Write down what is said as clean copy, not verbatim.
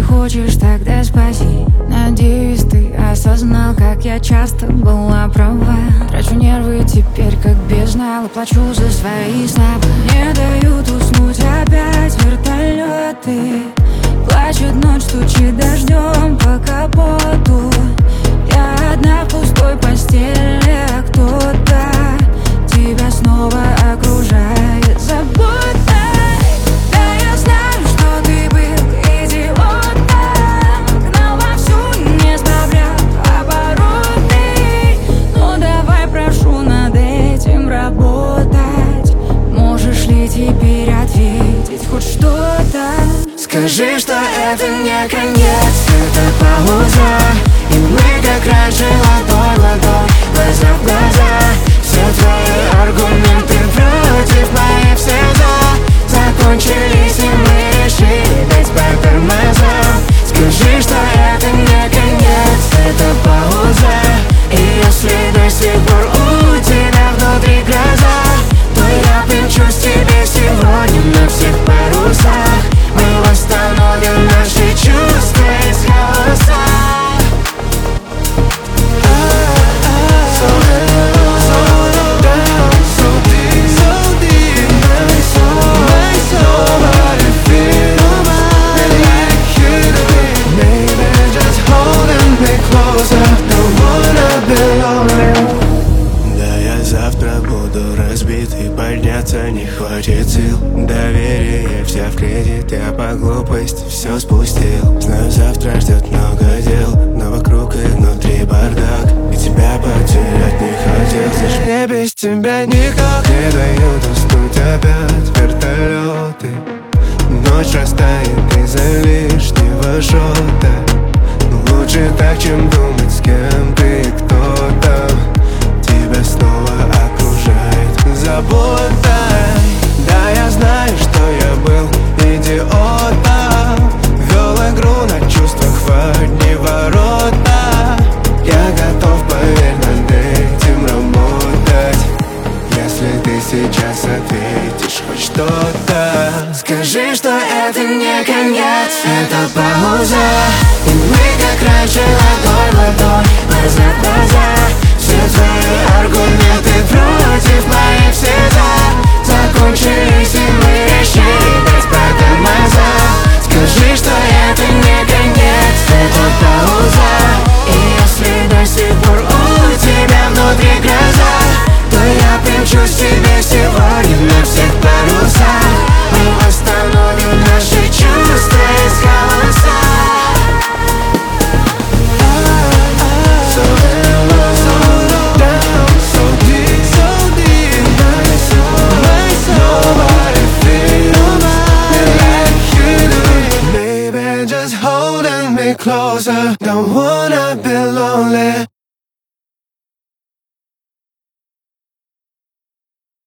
хочешь, тогда спаси. Надеюсь, ты осознал, как я часто была права. Трачу нервы теперь как бездна, плачу за свои слова. Не дают уснуть опять вертолеты. Плачет ночь, стучит дождем по капоту. Я одна в пустой постели, а кто-то тебя снова окружает заботой. Да, я знаю, что ты был идиотом, гнал вовсю, не сбавлял обороты. Ну давай, прошу, над этим работать. Можешь ли теперь ответить хоть что-то? Скажи, что это не конец, это пауза. И мы как раньше, ладонь в ладонь, глаза в глаза. Все твои аргументы против моих все за закончились, и мы решили дать по тормозам. Скажи, что это не конец, это пауза. И если до сих пор у тебя внутри гроза, то я примчусь тебе сегодня на всех парусах. Мы восстановим наши чувства из хаоса. Подняться не хватит сил. Доверие взяв кредит, я по глупости все спустил. Знаю, завтра ждет много дел, но вокруг и внутри бардак. И тебя потерять не хотел. Слышь, мне без тебя никак. Не дают уснуть опять вертолеты. Ночь растает из-за лишнего шота. Лучше так, чем думать, с кем ты и кто там. Тебя снова окружает забота. Да, я знаю, что я был идиотом. Вел игру на чувствах в одни ворота. Я готов, поверь, над этим работать. Если ты сейчас ответишь хоть что-то. Скажи, что это не конец, это пауза. И мы как раньше, ладонь в ладонь, глаза в глаза. Все твои аргументы против моих все за закончились, и мы решили дать по тормозам. Скажи, что это не конец, это пауза. И если до сих пор у тебя внутри гроза, то я примчусь тебе сегодня на всех парусах. Мы восстановим наши чувства из хаоса. Closer, don't worry.